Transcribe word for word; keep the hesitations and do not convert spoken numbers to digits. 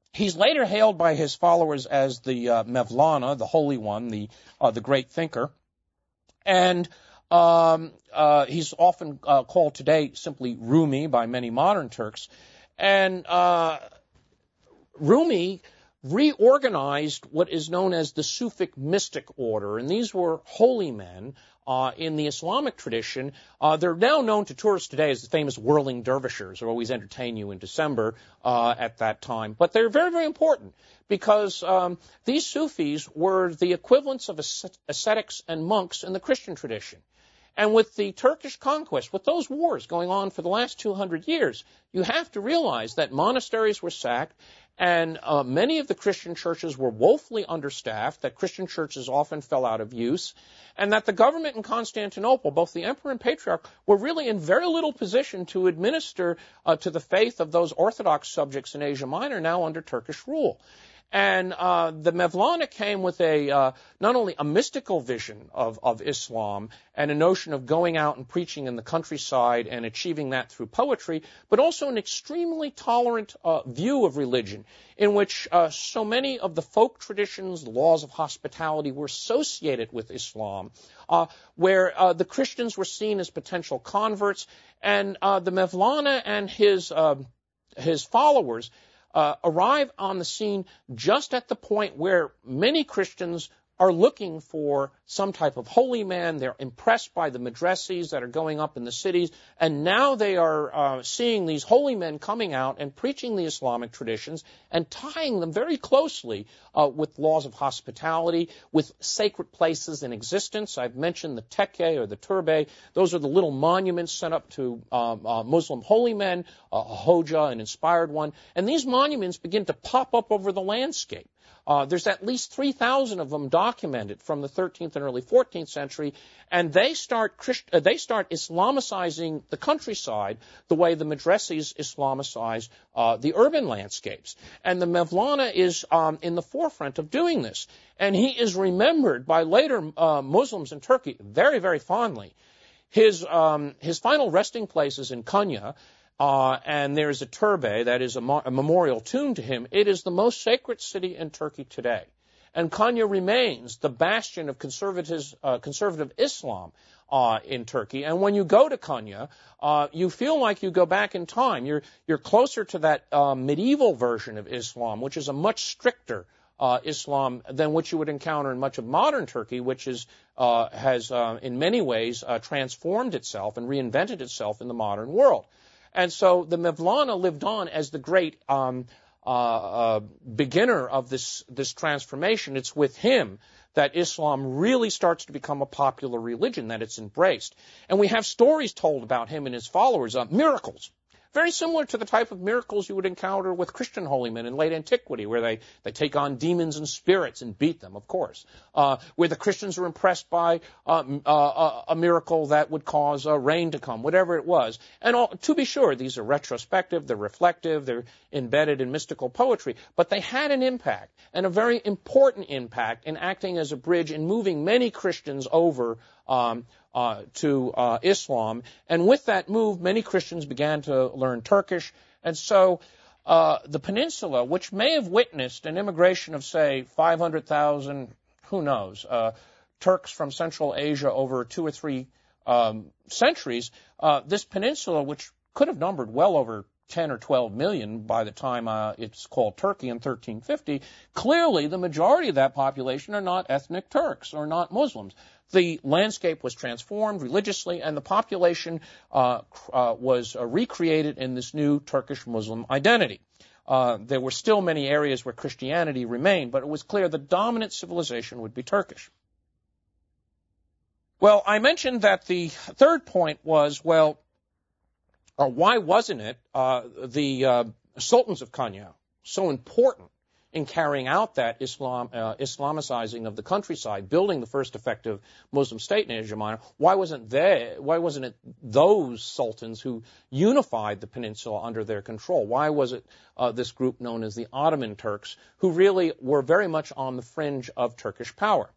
He's later hailed by his followers as the uh, Mevlana, the Holy One, the uh, the great thinker. And um, uh, he's often uh, called today simply Rumi by many modern Turks. And uh, Rumi reorganized what is known as the Sufic mystic order, and these were holy men uh, in the Islamic tradition. Uh, they're now known to tourists today as the famous whirling dervishes, who always entertain you in December uh, at that time. But they're very, very important because um, these Sufis were the equivalents of ascetics and monks in the Christian tradition. And with the Turkish conquest, with those wars going on for the last two hundred years, you have to realize that monasteries were sacked, and uh, many of the Christian churches were woefully understaffed, that Christian churches often fell out of use, and that the government in Constantinople, both the emperor and patriarch, were really in very little position to administer uh, to the faith of those Orthodox subjects in Asia Minor now under Turkish rule. And uh, the Mevlana came with a uh, not only a mystical vision of, of Islam and a notion of going out and preaching in the countryside and achieving that through poetry, but also an extremely tolerant uh, view of religion in which uh, so many of the folk traditions, the laws of hospitality were associated with Islam, uh, where uh, the Christians were seen as potential converts, and uh, the Mevlana and his uh, his followers Uh, arrive on the scene just at the point where many Christians are looking for some type of holy man. They're impressed by the madrasis that are going up in the cities, and now they are uh, seeing these holy men coming out and preaching the Islamic traditions and tying them very closely uh, with laws of hospitality, with sacred places in existence. I've mentioned the tekke or the turbe. Those are the little monuments sent up to um, uh, Muslim holy men, uh, a hoja, an inspired one, and these monuments begin to pop up over the landscape. Uh, there's at least three thousand of them documented from the thirteenth and early fourteenth century, and they start Christ- uh, they start Islamicizing the countryside the way the madrasis Islamicize uh, the urban landscapes. And the Mevlana is um, in the forefront of doing this, and he is remembered by later uh, Muslims in Turkey very, very fondly. His um, his final resting place is in Konya. Uh, and there's a turbe, that is a, mo- a memorial tomb to him. It is the most sacred city in Turkey today. And Konya remains the bastion of conservative, uh, conservative Islam uh, in Turkey. And when you go to Konya, uh, you feel like you go back in time. You're, you're closer to that uh, medieval version of Islam, which is a much stricter uh, Islam than what you would encounter in much of modern Turkey, which is, uh, has uh, in many ways uh, transformed itself and reinvented itself in the modern world. And so the Mevlana lived on as the great um, uh, uh, beginner of this this transformation. It's with him that Islam really starts to become a popular religion, that it's embraced. And we have stories told about him and his followers, uh, miracles. Very similar to the type of miracles you would encounter with Christian holy men in late antiquity, where they, they take on demons and spirits and beat them, of course. Uh, where the Christians are impressed by uh, uh, a miracle that would cause uh, rain to come, whatever it was. And all, to be sure, these are retrospective, they're reflective, they're embedded in mystical poetry, but they had an impact, and a very important impact, in acting as a bridge in moving many Christians over um, Uh, to uh, Islam. And with that move, many Christians began to learn Turkish. And so uh, the peninsula, which may have witnessed an immigration of, say, five hundred thousand, who knows, uh, Turks from Central Asia over two or three um, centuries, uh, this peninsula, which could have numbered well over ten or twelve million by the time uh, it's called Turkey in thirteen fifty, clearly the majority of that population are not ethnic Turks or not Muslims. The landscape was transformed religiously, and the population uh, uh, was uh, recreated in this new Turkish Muslim identity. Uh, there were still many areas where Christianity remained, but it was clear the dominant civilization would be Turkish. Well, I mentioned that the third point was, well, or why wasn't it uh, the uh, sultans of Konya so important in carrying out that Islam, uh, Islamicizing of the countryside, building the first effective Muslim state in Asia Minor? Why wasn't they, why wasn't it those sultans who unified the peninsula under their control? Why was it uh, this group known as the Ottoman Turks, who really were very much on the fringe of Turkish power?